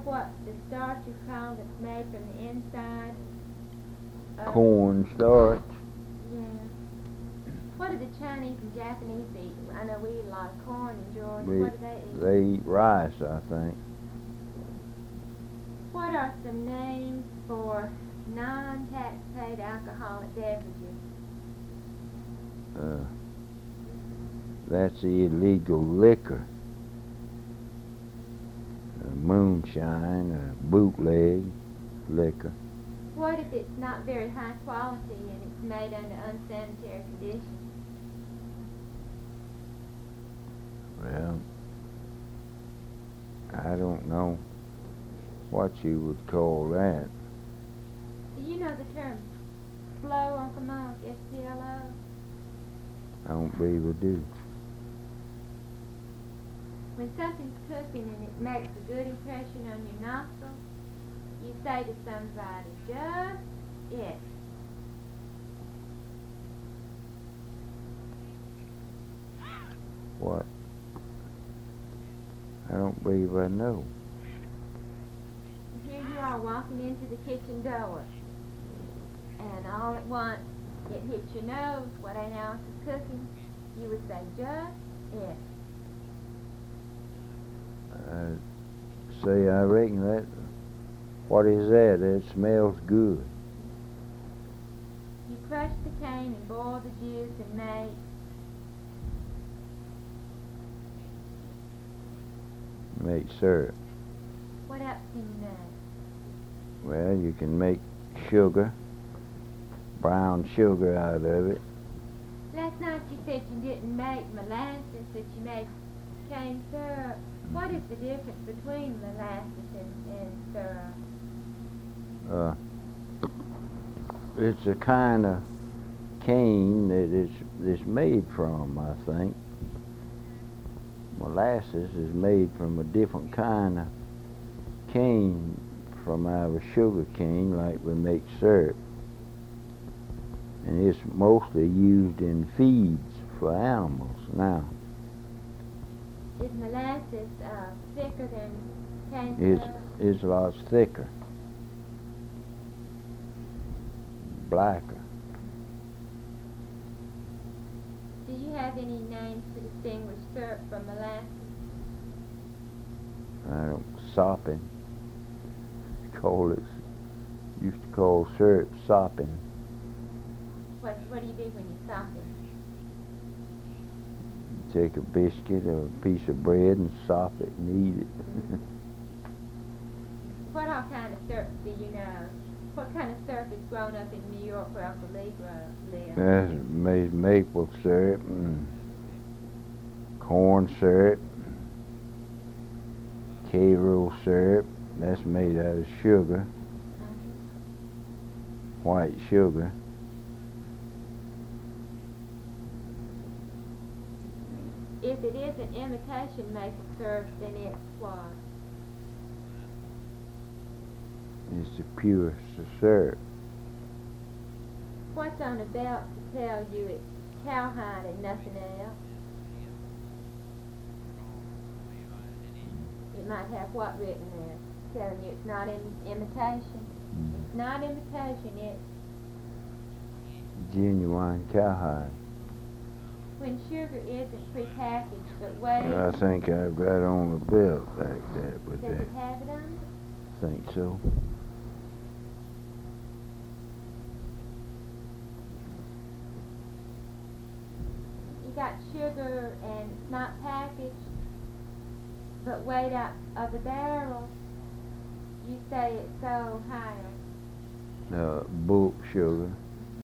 what the starch is called that's made from the inside? Corn starch. Yeah. What do the Chinese and Japanese eat? I know we eat a lot of corn in Georgia. What do they eat? They eat rice, I think. What are some names for non-tax paid alcoholic beverages? That's the illegal liquor. Moonshine, bootleg liquor. What if it's not very high quality and it's made under unsanitary conditions? Well, I don't know what you would call that. Do you know the term SPLO, Uncle Monk? SPLO? I don't believe I do. When something's cooking and it makes a good impression on your nostrils, you say to somebody, just it. What? I don't believe I know. Here you are walking into the kitchen door, and all at once it hits your nose. What I know is cooking. You would say, just it. Say, I reckon that. What is that? It smells good. You crush the cane and boil the juice and make syrup. What else can you make? Well, you can make sugar, brown sugar out of it. Last night you said you didn't make molasses, that you made cane syrup. What is the difference between molasses and syrup? It's a kind of cane that it's made from, I think. Molasses is made from a different kind of cane from our sugar cane, like we make syrup. And it's mostly used in feeds for animals now. Is molasses thicker than cane syrup? It's a lot thicker, blacker. Do you have any names to distinguish syrup from molasses? Sopping. Used to call syrup sopping. What do you do when you sop it? Take a biscuit or a piece of bread and sop it and eat it. What all kind of syrup do you know? What kind of syrup is grown up in New York where Uncle Lee lives? That's made maple syrup and corn syrup, Karo syrup. That's made out of sugar, white sugar. If it is an imitation maple syrup, then it's what? It's the purest of syrup. What's on the belt to tell you it's cowhide and nothing else? It might have what written there? Telling you it's not imitation. It's not imitation, it's Genuine cowhide. when sugar isn't prepackaged but weighs. I think I've got on a belt like that with Does that. it have it on? I think so. You got sugar and it's not packaged but weighed out of the barrel. You say it's so high. Bulk sugar.